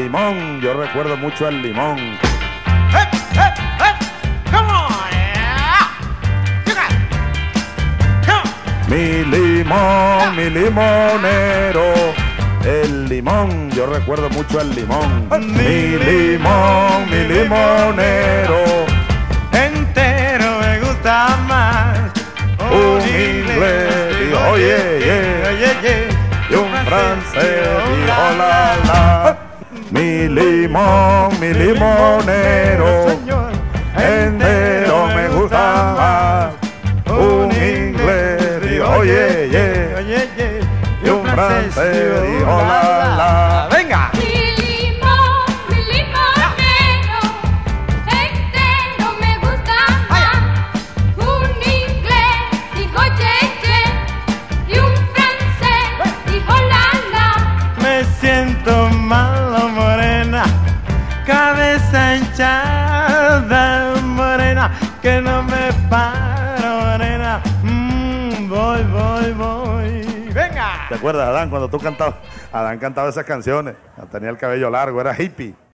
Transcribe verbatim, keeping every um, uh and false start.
limón, yo recuerdo mucho al limón. Hey, hey, hey, come on, yeah. You got it. Come on. Mi limón, mi limonero, el limón, yo recuerdo mucho al limón. Mi limón, mi limonero, Entero me gusta más un inglés dijo oye, yeah, yeah, yeah. y un francés dijo la la. Mi limón, mi limonero, entero me gusta más. Un inglés dijo oye, yeah, yeah, yeah. y un francés dijo la la. Venga. Mi limón, mi limonero, entero me gusta más. Un inglés dijo ye, ye, y un francés dijo la, la. Me siento malo, morena, cabeza hinchada, morena, que no me paro, morena. Mm, voy, voy, voy. Venga. ¿Te acuerdas, Adán, cuando tú cantabas? Adán cantaba esas canciones, tenía el cabello largo, era hippie.